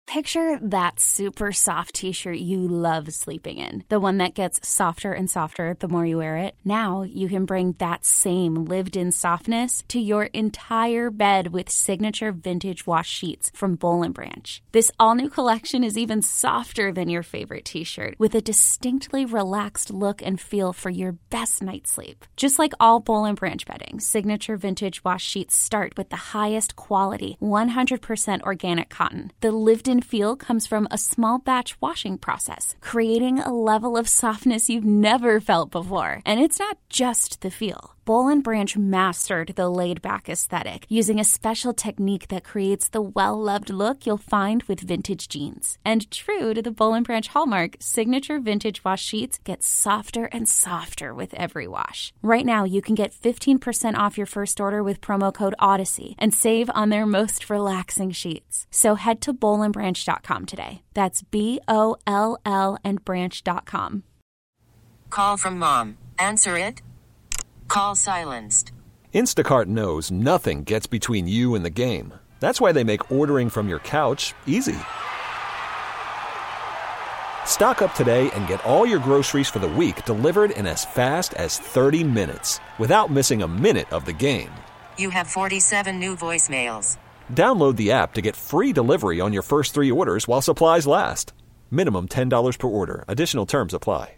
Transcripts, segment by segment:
Picture that super soft t-shirt you love sleeping in. The one that gets softer and softer the more you wear it. Now you can bring that same lived-in softness to your entire bed with signature vintage wash sheets from Boll & Branch. This all-new collection is even softer than your favorite t-shirt, with a distinctly relaxed look and feel for your best night's sleep. Just like all Boll & Branch bedding, signature vintage wash sheets start with the highest quality, 100% organic cotton. The lived-in feel comes from a small batch washing process, creating a level of softness you've never felt before. And it's not just the feel. Boll & Branch mastered the laid-back aesthetic using a special technique that creates the well-loved look you'll find with vintage jeans. And true to the Boll & Branch hallmark, signature vintage wash sheets get softer and softer with every wash. Right now, you can get 15% off your first order with promo code Odyssey and save on their most relaxing sheets. So head to bollandbranch.com today. That's BOLL and branch.com. Call from mom. Answer it. Call silenced. Instacart knows nothing gets between you and the game. That's why they make ordering from your couch easy. Stock up today and get all your groceries for the week delivered in as fast as 30 minutes without missing a minute of the game. You have 47 new voicemails. Download the app to get free delivery on your first 3 orders while supplies last. Minimum $10 per order. Additional terms apply.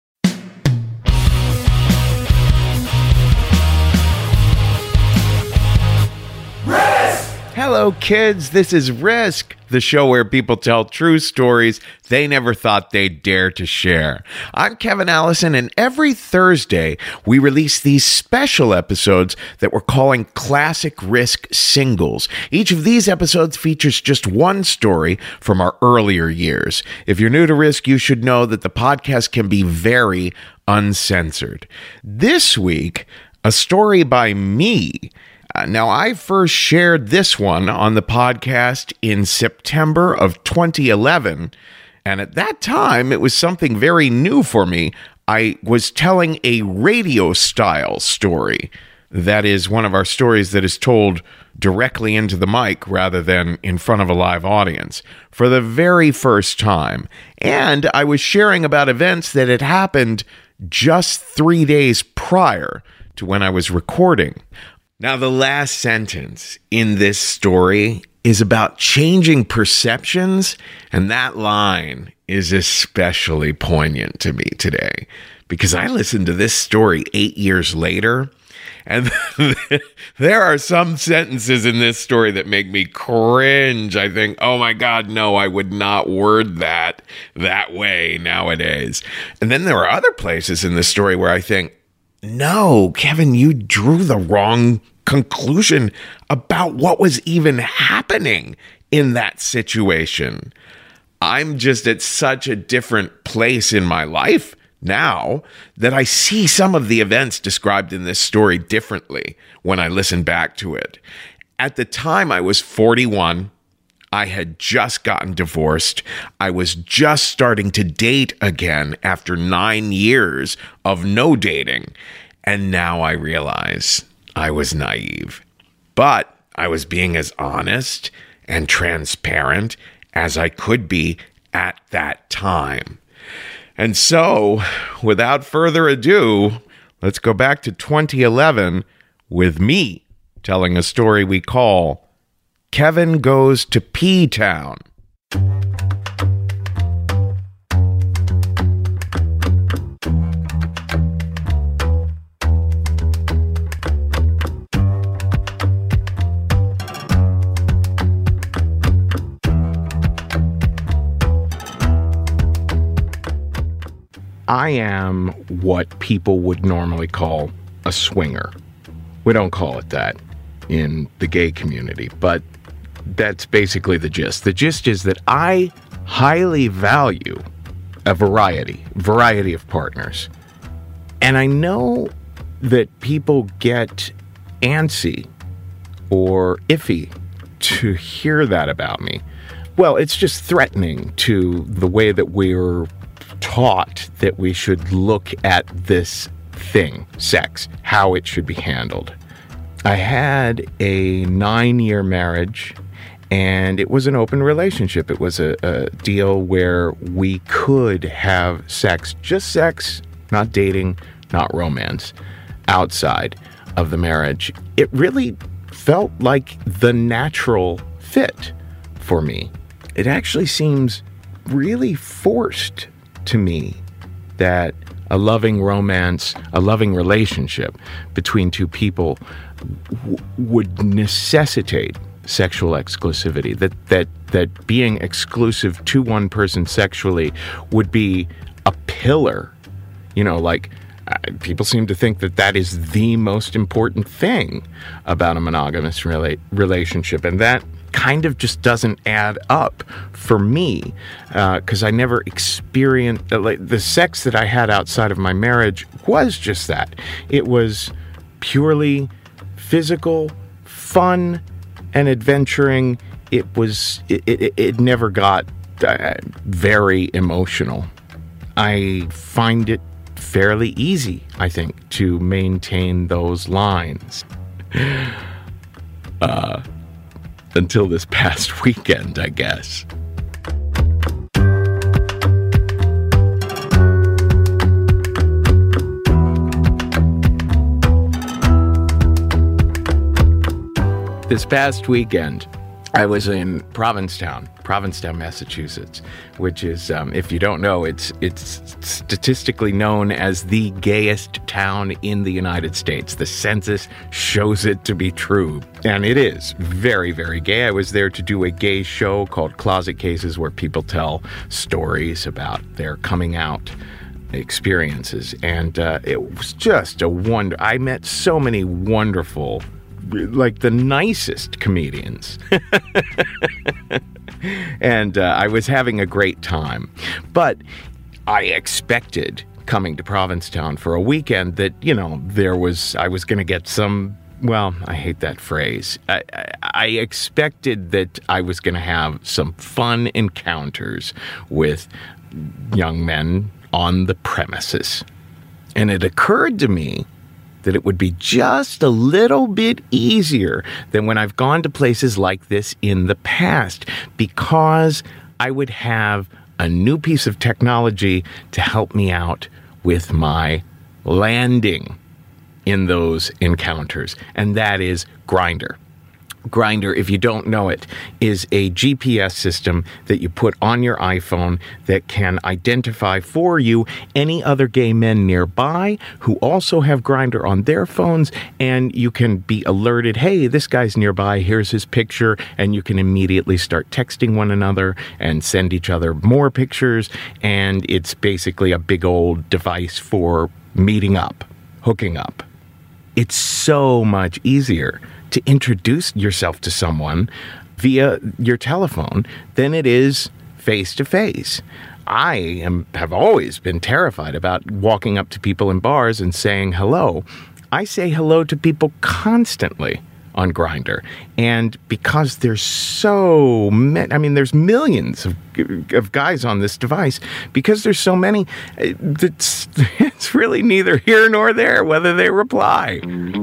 Hello, kids. This is Risk, the show where people tell true stories they never thought they'd dare to share. I'm Kevin Allison, and every Thursday, we release these special episodes that we're calling Classic Risk Singles. Each of these episodes features just one story from our earlier years. If you're new to Risk, you should know that the podcast can be very uncensored. This week, a story by me. Now, I first shared this one on the podcast in September of 2011, and at that time, it was something very new for me. I was telling a radio-style story. That is one of our stories that is told directly into the mic rather than in front of a live audience for the very first time. And I was sharing about events that had happened just 3 days prior to when I was recording. Now, the last sentence in this story is about changing perceptions, and that line is especially poignant to me today because I listened to this story 8 years later, and there are some sentences in this story that make me cringe. I think, oh my God, no, I would not word that way nowadays. And then there are other places in this story where I think, no, Kevin, you drew the wrong conclusion about what was even happening in that situation. I'm just at such a different place in my life now that I see some of the events described in this story differently when I listen back to it. At the time, I was 41. I had just gotten divorced. I was just starting to date again after 9 years of no dating. And now I realize I was naive. But I was being as honest and transparent as I could be at that time. And so, without further ado, let's go back to 2011 with me telling a story we call Kevin Goes to P-Town. I am what people would normally call a swinger. We don't call it that in the gay community, but that's basically the gist. The gist is that I highly value a variety of partners. And I know that people get antsy or iffy to hear that about me. Well, it's just threatening to the way that we're taught that we should look at this thing, sex, how it should be handled. I had a 9-year marriage, And it was an open relationship. It was a deal where we could have sex, just sex, not dating, not romance, outside of the marriage. It really felt like the natural fit for me. It actually seems really forced to me that a loving romance, a loving relationship between two people would necessitate sexual exclusivity, that being exclusive to one person sexually would be a pillar. People seem to think that is the most important thing about a monogamous relationship, and that kind of just doesn't add up for me, because I never experienced the sex that I had outside of my marriage was just that. It was purely physical, fun, and adventuring. It never got very emotional. I find it fairly easy, I think, to maintain those lines. Until this past weekend, I guess. This past weekend, I was in Provincetown, Massachusetts, which is, if you don't know, it's statistically known as the gayest town in the United States. The census shows it to be true, and it is very, very gay. I was there to do a gay show called Closet Cases, where people tell stories about their coming out experiences, and it was just a wonder. I met so many wonderful, like the nicest comedians. And I was having a great time. But I expected, coming to Provincetown for a weekend, that, I was going to get some, well, I hate that phrase. I expected that I was going to have some fun encounters with young men on the premises. And it occurred to me that it would be just a little bit easier than when I've gone to places like this in the past, because I would have a new piece of technology to help me out with my landing in those encounters, and that is Grindr. Grindr, if you don't know it, is a GPS system that you put on your iPhone that can identify for you any other gay men nearby who also have Grindr on their phones, and you can be alerted, hey, this guy's nearby, here's his picture, and you can immediately start texting one another and send each other more pictures, and it's basically a big old device for meeting up, hooking up. It's so much easier to introduce yourself to someone via your telephone than it is face-to-face. I have always been terrified about walking up to people in bars and saying hello. I say hello to people constantly on Grindr, and because there's so many, there's millions of guys on this device, because there's so many, it's really neither here nor there whether they reply.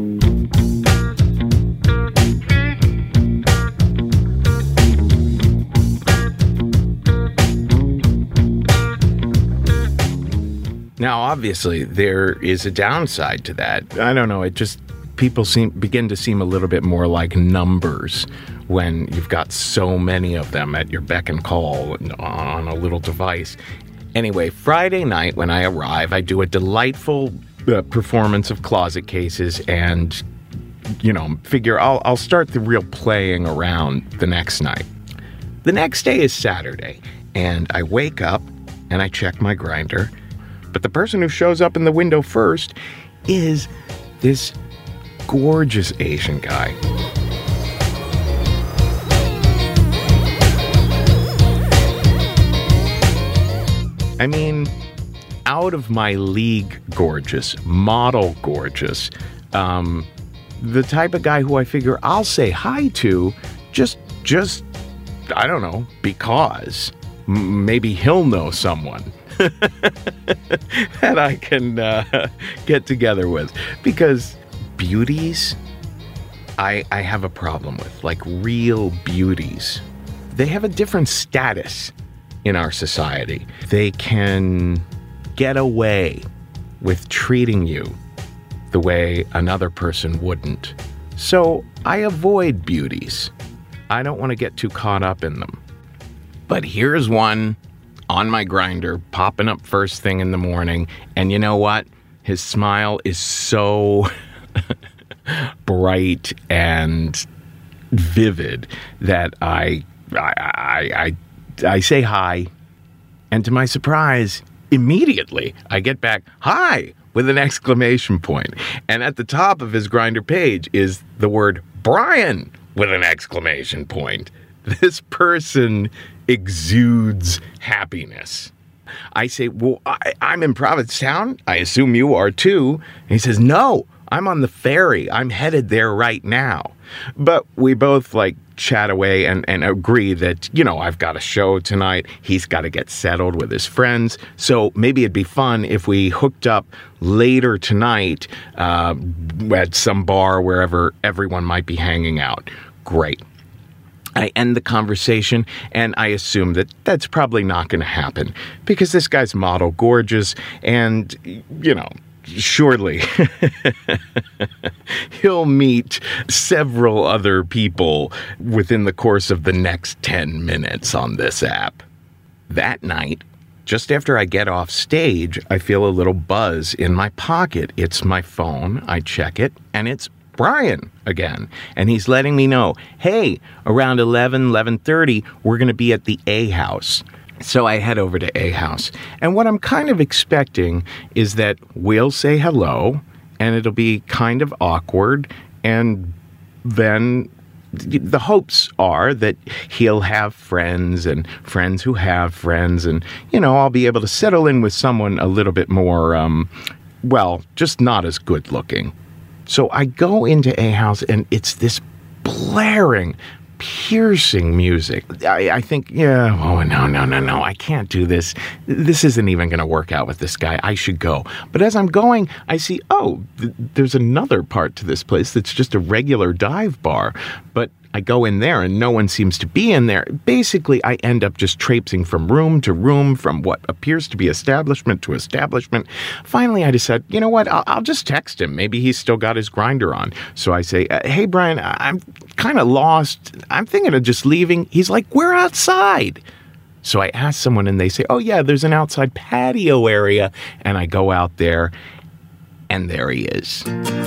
Now, obviously, there is a downside to that. I don't know, people begin to seem a little bit more like numbers when you've got so many of them at your beck and call on a little device. Anyway, Friday night when I arrive, I do a delightful performance of Closet Cases, and, figure I'll start the real playing around the next night. The next day is Saturday, and I wake up and I check my Grindr. But the person who shows up in the window first is this gorgeous Asian guy. Out of my league gorgeous, model gorgeous, the type of guy who I figure I'll say hi to just I don't know, because maybe he'll know someone that I can get together with. Because beauties, I have a problem with, like real beauties. They have a different status in our society. They can get away with treating you the way another person wouldn't. So I avoid beauties. I don't want to get too caught up in them. But here's one on my Grindr, popping up first thing in the morning. And you know what? His smile is so bright and vivid that I say hi. And to my surprise, immediately I get back, hi, with an exclamation point. And at the top of his Grindr page is the word Brian with an exclamation point. This person exudes happiness. I say, well, I'm in Provincetown. I assume you are too. And he says, no, I'm on the ferry. I'm headed there right now. But we both chat away and agree that, I've got a show tonight. He's got to get settled with his friends. So maybe it'd be fun if we hooked up later tonight at some bar wherever everyone might be hanging out. Great. I end the conversation, and I assume that that's probably not going to happen because this guy's model gorgeous, and, surely he'll meet several other people within the course of the next 10 minutes on this app. That night, just after I get off stage, I feel a little buzz in my pocket. It's my phone. I check it, and it's Brian again. And he's letting me know, hey, around 11:30, we're going to be at the A House. So I head over to A House. And what I'm kind of expecting is that we'll say hello, and it'll be kind of awkward. And then the hopes are that he'll have friends and friends who have friends. And, I'll be able to settle in with someone a little bit more, just not as good looking. So I go into A House, and it's this blaring, piercing music. I think, no, I can't do this. This isn't even going to work out with this guy. I should go. But as I'm going, I see, there's another part to this place that's just a regular dive bar. But I go in there and no one seems to be in there. Basically, I end up just traipsing from room to room, from what appears to be establishment to establishment. Finally, I decide, you know what? I'll just text him. Maybe he's still got his Grindr on. So I say, hey, Brian, I'm kind of lost. I'm thinking of just leaving. He's like, we're outside. So I ask someone and they say, oh, yeah, there's an outside patio area. And I go out there and there he is.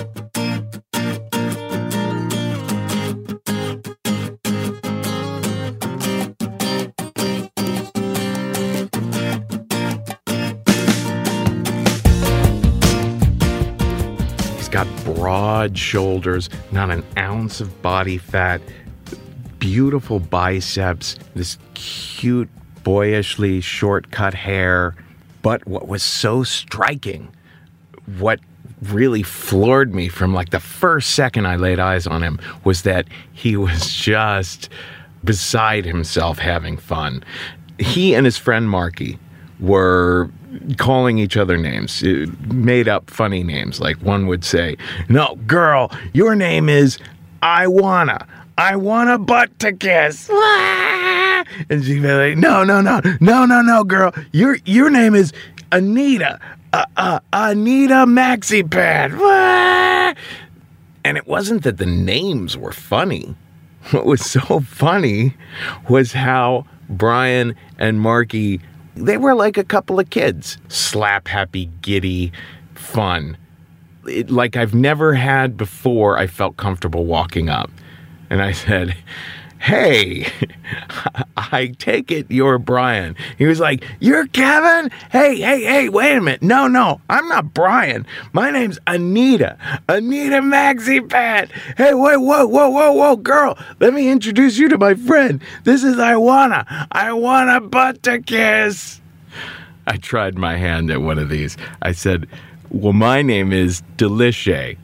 Got broad shoulders, not an ounce of body fat, beautiful biceps, this cute, boyishly short-cut hair. But what was so striking, what really floored me from the first second I laid eyes on him, was that he was just beside himself having fun. He and his friend Marky were calling each other names, made up funny names. Like one would say, no, girl, your name is I want a butt to kiss. And she'd be like, no, girl, your name is Anita, Anita Maxi Pad. And it wasn't that the names were funny. What was so funny was how Brian and Marky, they were like a couple of kids. Slap happy, giddy, fun. Like I've never had before. I felt comfortable walking up. And I said, hey, I take it you're Brian. He was like, you're Kevin? Hey, wait a minute. No, I'm not Brian. My name's Anita Maxi Pat. Hey, wait, whoa, girl. Let me introduce you to my friend. This is I want a butt to kiss. I tried my hand at one of these. I said, well, my name is Delicia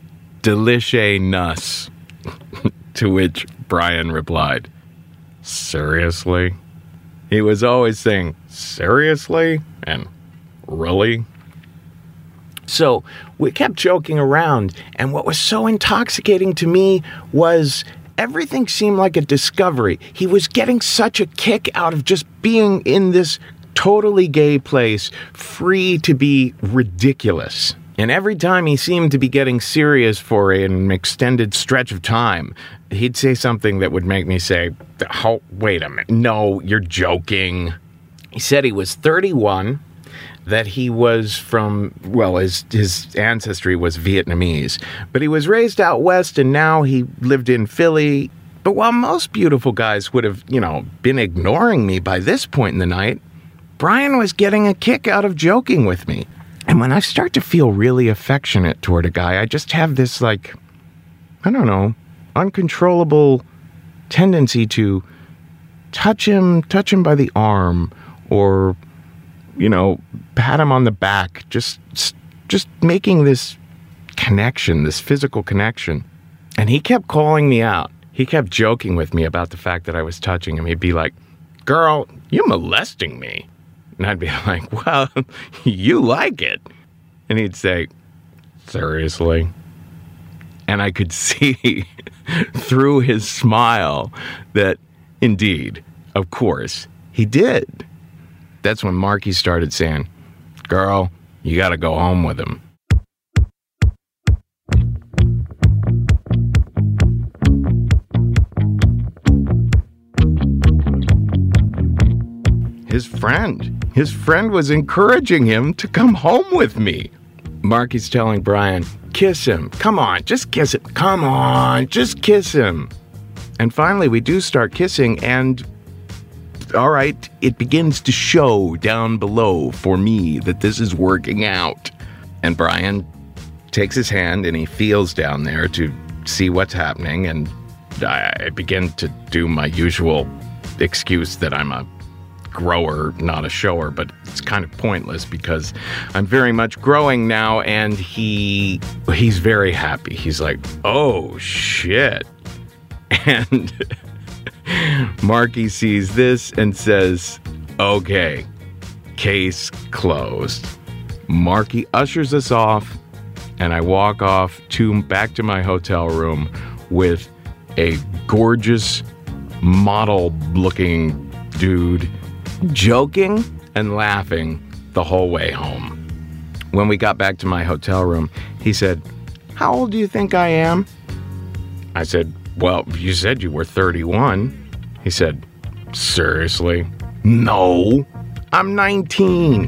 Nuss. To which Brian replied, seriously? He was always saying, seriously? And really? So we kept joking around, and what was so intoxicating to me was everything seemed like a discovery. He was getting such a kick out of just being in this totally gay place, free to be ridiculous. And every time he seemed to be getting serious for an extended stretch of time, he'd say something that would make me say, oh, wait a minute, no, you're joking. He said he was 31, that he was from, well, his ancestry was Vietnamese, but he was raised out west and now he lived in Philly. But while most beautiful guys would have, been ignoring me by this point in the night, Brian was getting a kick out of joking with me. And when I start to feel really affectionate toward a guy, I just have this, uncontrollable tendency to touch him by the arm or, pat him on the back, just making this connection, this physical connection. And he kept calling me out. He kept joking with me about the fact that I was touching him. He'd be like, girl, you molesting me. And I'd be like, well, you like it. And he'd say, seriously? And I could see through his smile that, indeed, of course, he did. That's when Marky started saying, girl, you gotta go home with him. His friend was encouraging him to come home with me. Marky's telling Brian, kiss him. Come on, just kiss him. Come on, just kiss him. And finally, we do start kissing, and all right, it begins to show down below for me that this is working out. And Brian takes his hand and he feels down there to see what's happening, and I begin to do my usual excuse that I'm a grower, not a shower, but it's kind of pointless because I'm very much growing now, and he's very happy. He's like, oh shit. And Marky sees this and says, okay, case closed. Marky ushers us off, and I walk off back to my hotel room with a gorgeous model-looking dude joking and laughing the whole way home. When we got back to my hotel room, he said, how old do you think I am? I said, well, you said you were 31. He said, seriously? No, I'm 19.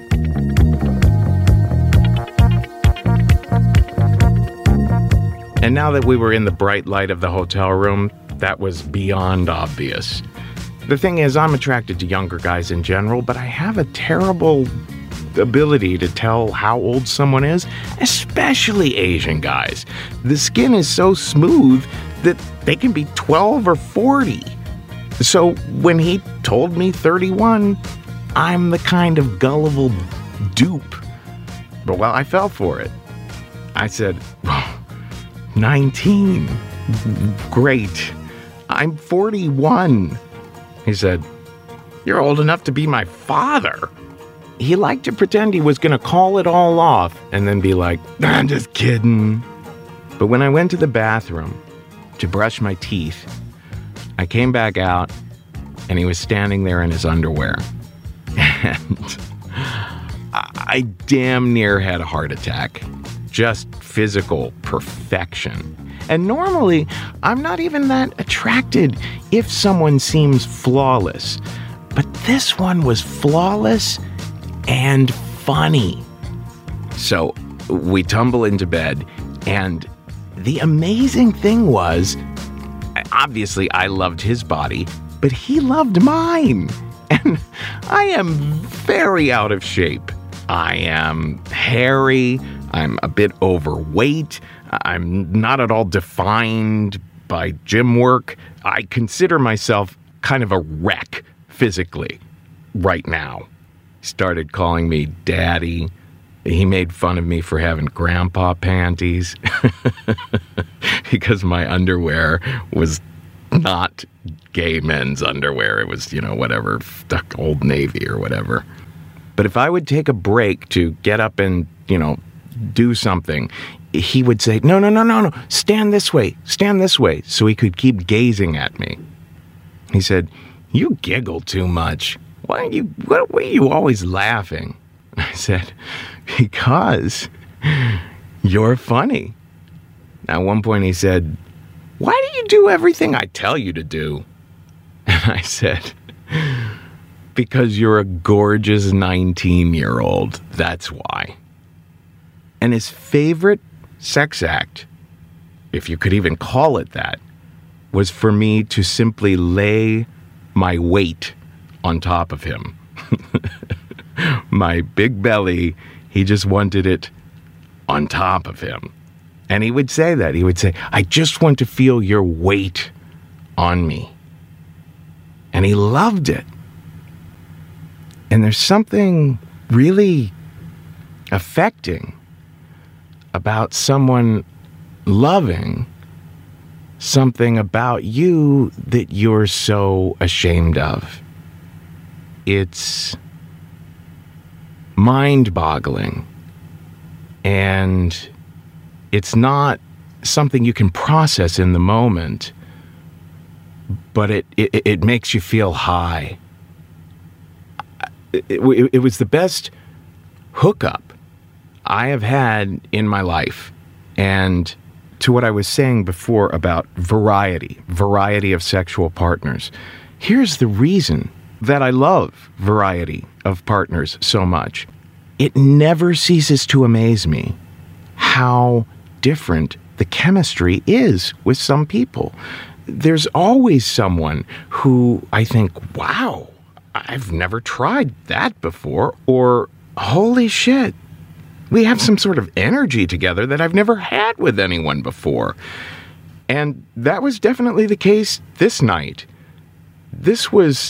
And now that we were in the bright light of the hotel room, that was beyond obvious. The thing is, I'm attracted to younger guys in general, but I have a terrible ability to tell how old someone is, especially Asian guys. The skin is so smooth that they can be 12 or 40. So when he told me 31, I'm the kind of gullible dupe. But well, I fell for it. I said, 19. Great. I'm 41. He said, you're old enough to be my father. He liked to pretend he was going to call it all off and then be like, I'm just kidding. But when I went to the bathroom to brush my teeth, I came back out and he was standing there in his underwear. And I damn near had a heart attack. Just physical perfection. And normally, I'm not even that attracted if someone seems flawless. But this one was flawless and funny. So we tumble into bed, and the amazing thing was, obviously I loved his body, but he loved mine. And I am very out of shape. I am hairy. I'm a bit overweight. I'm not at all defined by gym work. I consider myself kind of a wreck physically right now. He started calling me daddy. He made fun of me for having grandpa panties because my underwear was not gay men's underwear. It was, whatever, Old Navy or whatever. But if I would take a break to get up and, do something, he would say, no, stand this way, so he could keep gazing at me. He said, you giggle too much. Why are you always laughing? I said, because you're funny. At one point he said, why do you do everything I tell you to do? And I said, because you're a gorgeous 19-year-old. That's why. And his favorite sex act, if you could even call it that, was for me to simply lay my weight on top of him. My big belly, he just wanted it on top of him. And he would say that. He would say, I just want to feel your weight on me. And he loved it. And there's something really affecting about someone loving something about you that you're so ashamed of. It's mind-boggling. And it's not something you can process in the moment, but it makes you feel high. It was the best hookup I have had in my life. And to what I was saying before about variety of sexual partners, here's the reason that I love variety of partners so much. It never ceases to amaze me how different the chemistry is with some people. There's always someone who I think, wow, I've never tried that before, or holy shit, we have some sort of energy together that I've never had with anyone before. And that was definitely the case this night. This was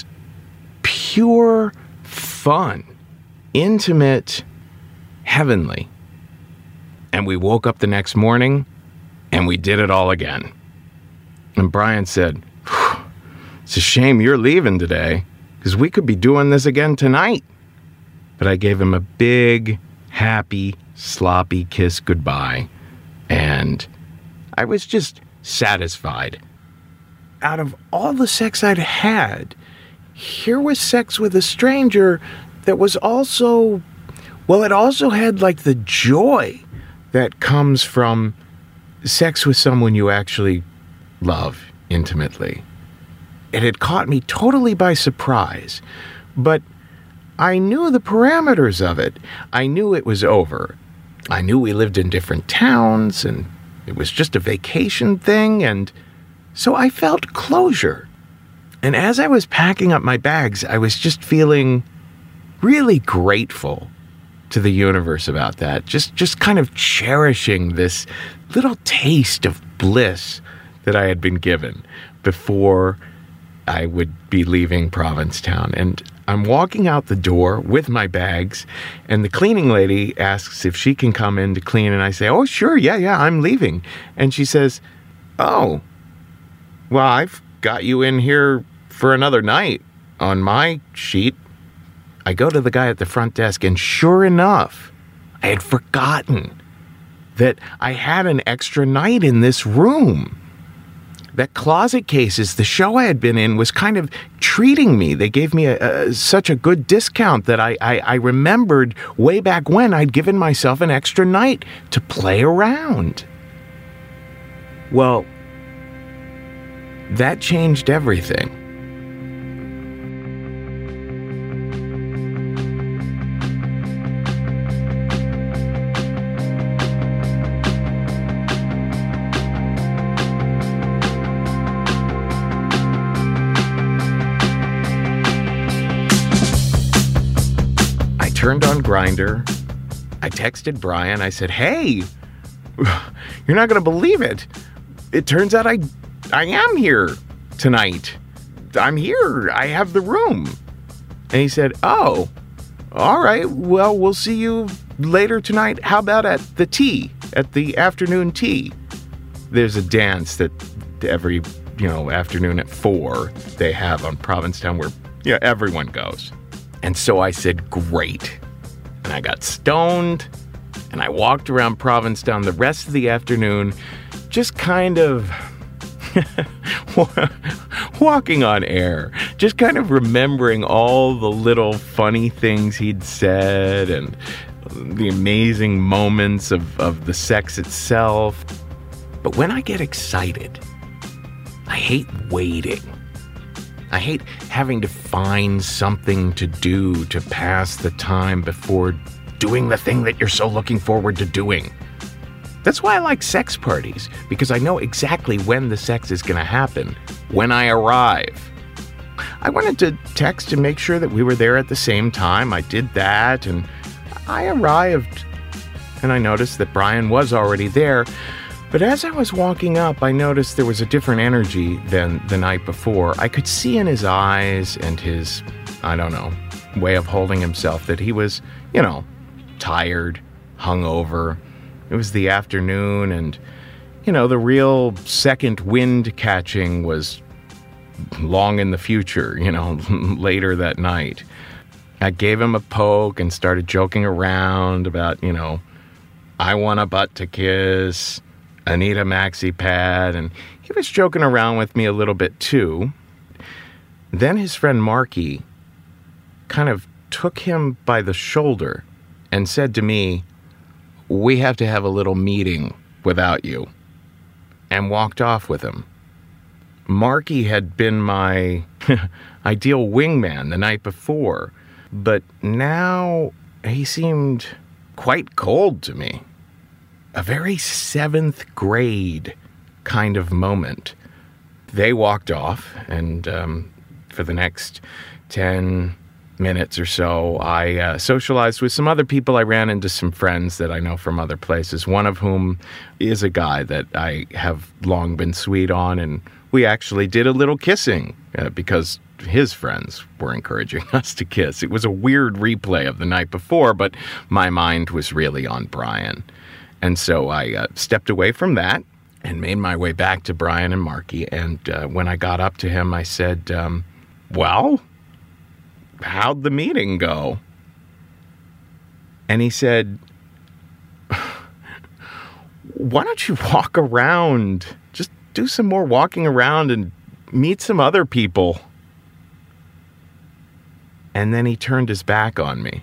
pure fun, intimate, heavenly. And we woke up the next morning and we did it all again. And Brian said, it's a shame you're leaving today, because we could be doing this again tonight. But I gave him a big, happy, sloppy kiss goodbye. And I was just satisfied. Out of all the sex I'd had, here was sex with a stranger that was also, well, it also had like the joy that comes from sex with someone you actually love intimately. It had caught me totally by surprise, but I knew the parameters of it. I knew it was over. I knew we lived in different towns, and it was just a vacation thing, and so I felt closure. And as I was packing up my bags, I was just feeling really grateful to the universe about that. Just kind of cherishing this little taste of bliss that I had been given before I would be leaving Provincetown. And I'm walking out the door with my bags, and the cleaning lady asks if she can come in to clean, and I say, oh, sure, yeah, I'm leaving. And she says, oh, well, I've got you in here for another night on my sheet. I go to the guy at the front desk, and sure enough, I had forgotten that I had an extra night in this room. That Closet Cases, the show I had been in, was kind of treating me. They gave me such a good discount that I remembered way back when I'd given myself an extra night to play around. Well, that changed everything. Turned on Grindr. I texted Brian. I said, hey, you're not going to believe it. It turns out I am here tonight. I'm here. I have the room. And he said, oh, all right. Well, we'll see you later tonight. How about at the tea, at the afternoon tea? There's a dance that every, afternoon at 4 they have on Provincetown where, everyone goes. And so I said, great. And I got stoned, And I walked around Provincetown the rest of the afternoon, just kind of walking on air, just kind of remembering all the little funny things he'd said and the amazing moments of the sex itself. But when I get excited, I hate waiting. I hate having to find something to do to pass the time before doing the thing that you're so looking forward to doing. That's why I like sex parties, because I know exactly when the sex is going to happen, when I arrive. I wanted to text and make sure that we were there at the same time. I did that, and I arrived, and I noticed that Brian was already there. But as I was walking up, I noticed there was a different energy than the night before. I could see in his eyes and his, way of holding himself that he was, tired, hungover. It was the afternoon, and, the real second wind catching was long in the future, later that night. I gave him a poke and started joking around about, I want a butt to kiss, I need a maxi pad, and he was joking around with me a little bit too. Then his friend Marky kind of took him by the shoulder and said to me, "We have to have a little meeting without you," and walked off with him. Marky had been my ideal wingman the night before, but now he seemed quite cold to me. A very 7th grade kind of moment. They walked off, and for the next 10 minutes or so, I socialized with some other people. I ran into some friends that I know from other places, one of whom is a guy that I have long been sweet on, and we actually did a little kissing because his friends were encouraging us to kiss. It was a weird replay of the night before, but my mind was really on Brian. And so I stepped away from that and made my way back to Brian and Marky. And when I got up to him, I said, well, how'd the meeting go? And he said, why don't you walk around? Just do some more walking around and meet some other people. And then he turned his back on me.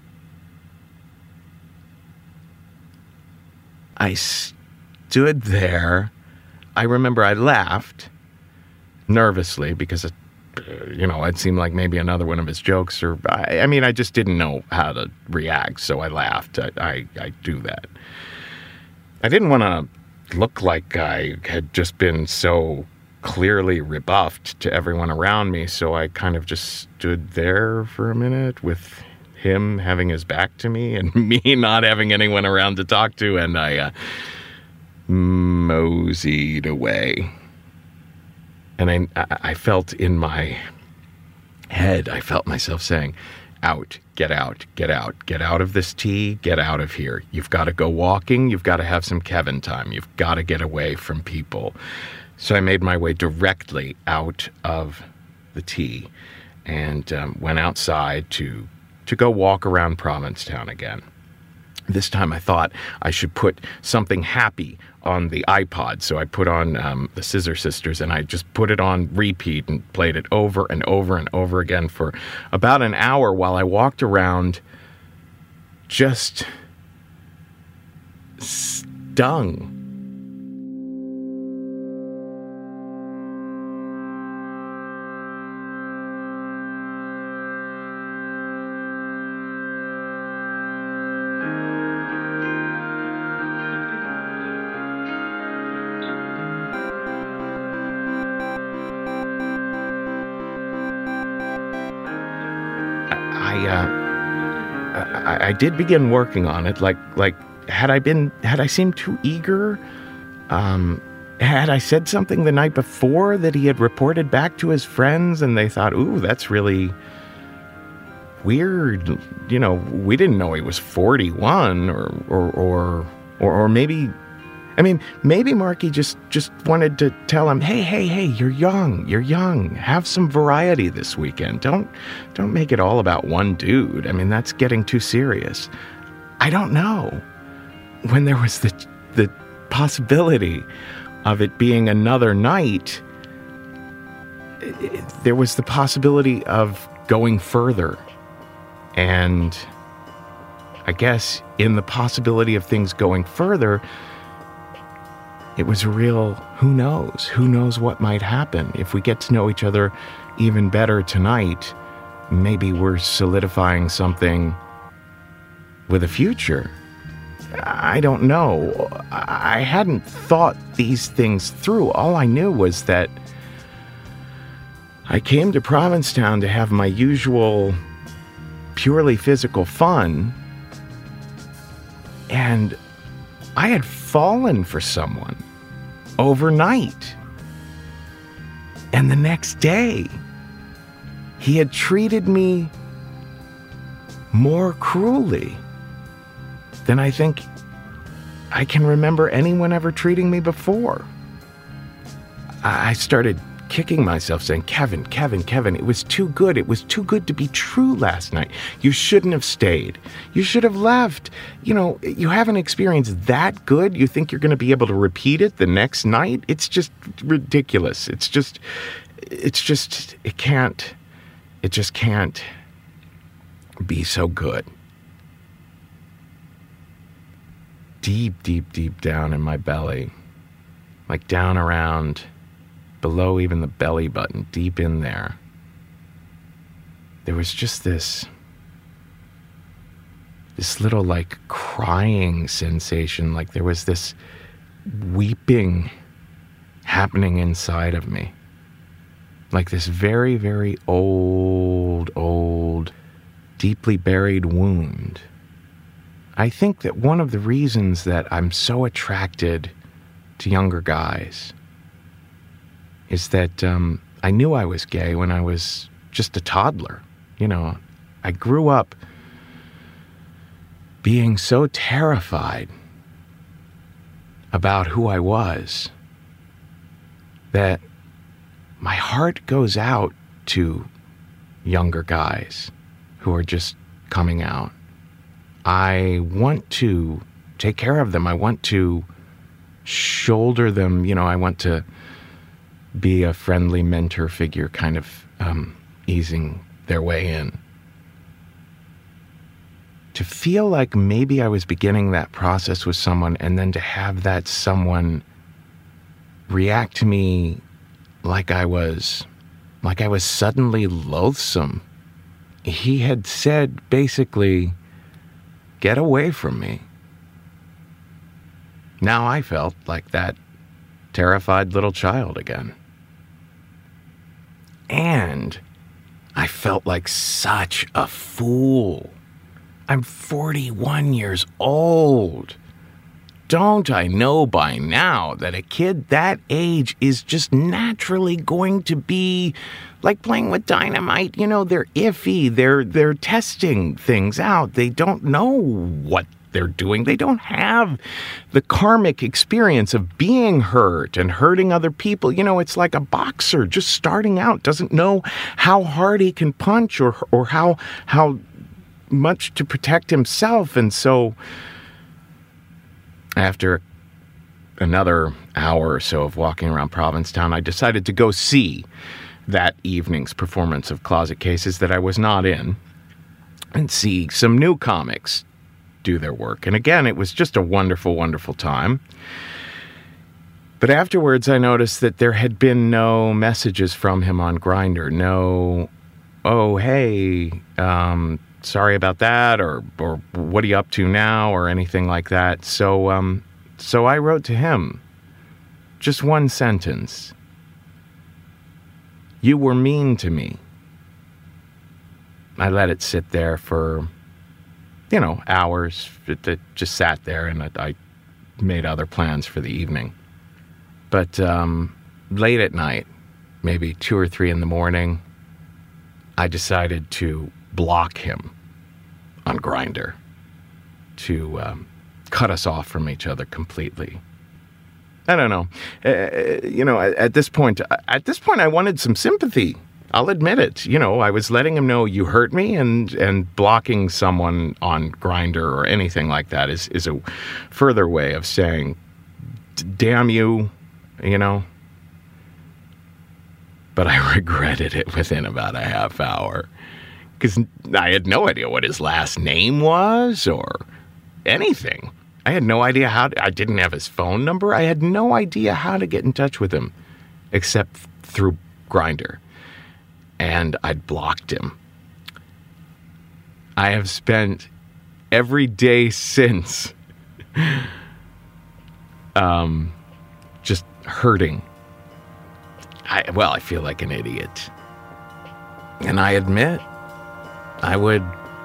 I stood there. I remember I laughed nervously because, it seemed like maybe another one of his jokes, or I just didn't know how to react, so I laughed. I do that. I didn't want to look like I had just been so clearly rebuffed to everyone around me, so I kind of just stood there for a minute with him having his back to me and me not having anyone around to talk to, and I moseyed away. And I felt in my head, I felt myself saying, out, get out, get out, get out of this tea, get out of here. You've got to go walking, you've got to have some Kevin time, you've got to get away from people. So I made my way directly out of the tea and went outside to go walk around Provincetown again. This time I thought I should put something happy on the iPod. So I put on the Scissor Sisters, and I just put it on repeat and played it over and over and over again for about an hour while I walked around just stung. I did begin working on it. Like, had I seemed too eager? Had I said something the night before that he had reported back to his friends, and they thought, "Ooh, that's really weird." We didn't know he was 41, or maybe. Maybe Marky just wanted to tell him, hey, you're young. Have some variety this weekend. Don't make it all about one dude. That's getting too serious. I don't know. when there was the possibility of it being another night, there was the possibility of going further. And I guess in the possibility of things going further, it was a real who knows what might happen. If we get to know each other even better tonight, maybe we're solidifying something with a future. I don't know. I hadn't thought these things through. All I knew was that I came to Provincetown to have my usual purely physical fun, and I had fallen for someone overnight. And the next day, he had treated me more cruelly than I think I can remember anyone ever treating me before. I started kicking myself, saying, Kevin, it was too good. It was too good to be true last night. You shouldn't have stayed. You should have left. You know, you haven't experienced that good. You think you're going to be able to repeat it the next night? It's just ridiculous. It just can't be so good. Deep down in my belly, like down around below even the belly button, deep in there, there was just this little like crying sensation, like there was this weeping happening inside of me, like this very, very old, deeply buried wound. I think that one of the reasons that I'm so attracted to younger guys is that I knew I was gay when I was just a toddler. You know, I grew up being so terrified about who I was that my heart goes out to younger guys who are just coming out. I want to take care of them. I want to shoulder them. You know, I want to be a friendly mentor figure, kind of easing their way in. To feel like maybe I was beginning that process with someone, and then to have that someone react to me like I was suddenly loathsome. He had said, basically, get away from me. Now I felt like that terrified little child again. And I felt like such a fool. I'm 41 years old. Don't I know by now that a kid that age is just naturally going to be like playing with dynamite? You know, they're iffy. They're testing things out. They don't know what they're doing. They don't have the karmic experience of being hurt and hurting other people. You know, it's like a boxer just starting out, doesn't know how hard he can punch or how much to protect himself. And so after another hour or so of walking around Provincetown, I decided to go see that evening's performance of Closet Cases that I was not in, and see some new comics do their work. And again, it was just a wonderful, wonderful time. But afterwards, I noticed that there had been no messages from him on Grindr. No, oh, hey, sorry about that, or what are you up to now, or anything like that. So I wrote to him just one sentence. You were mean to me. I let it sit there for, hours. It just sat there, and I made other plans for the evening. But late at night, maybe 2 or 3 in the morning, I decided to block him on Grindr, to cut us off from each other completely. I don't know. At this point, I wanted some sympathy. I'll admit it. You know, I was letting him know you hurt me, and blocking someone on Grindr or anything like that is a further way of saying, damn you, you know. But I regretted it within about a half hour because I had no idea what his last name was or anything. I had no idea I didn't have his phone number. I had no idea how to get in touch with him except through Grindr. And I'd blocked him. I have spent every day since just hurting. I feel like an idiot. And I admit, I would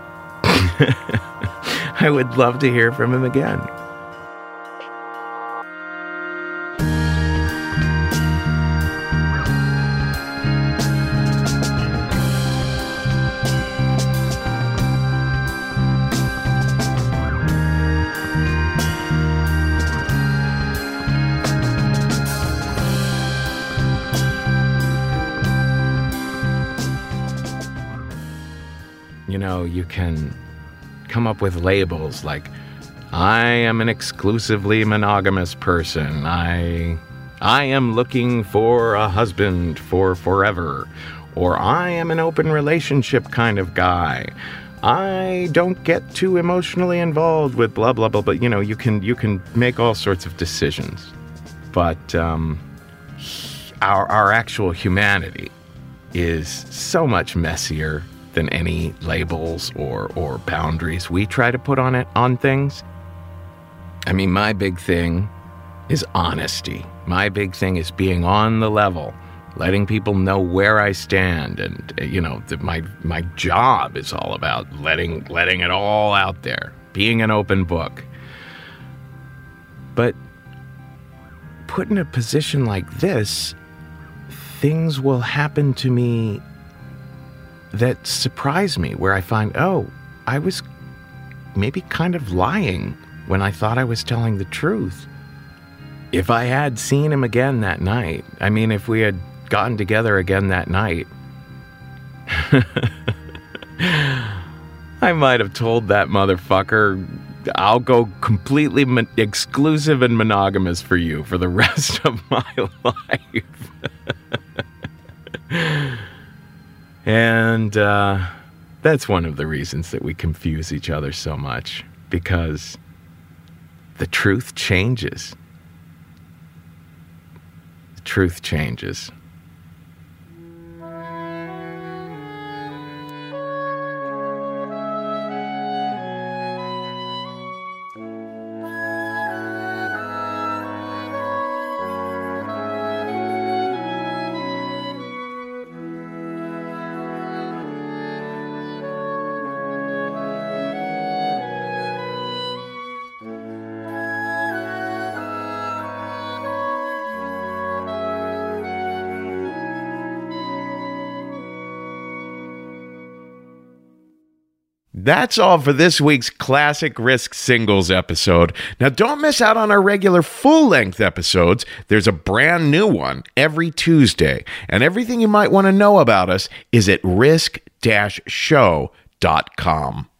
I would love to hear from him again. You know, you can come up with labels like, I am an exclusively monogamous person. I am looking for a husband for forever. Or I am an open relationship kind of guy. I don't get too emotionally involved with blah, blah, blah. But, you know, you can make all sorts of decisions. But our actual humanity is so much messier than any labels or boundaries we try to put on things. I mean, my big thing is honesty. My big thing is being on the level, letting people know where I stand, and you know, my job is all about letting it all out there, being an open book. But put in a position like this, things will happen to me that surprise me, where I find, oh, I was maybe kind of lying when I thought I was telling the truth. If I had seen him again that night, I mean, if we had gotten together again that night, I might have told that motherfucker, I'll go completely exclusive and monogamous for you for the rest of my life. And that's one of the reasons that we confuse each other so much, because the truth changes. The truth changes. That's all for this week's Classic Risk Singles episode. Now, don't miss out on our regular full-length episodes. There's a brand new one every Tuesday, and everything you might want to know about us is at risk-show.com.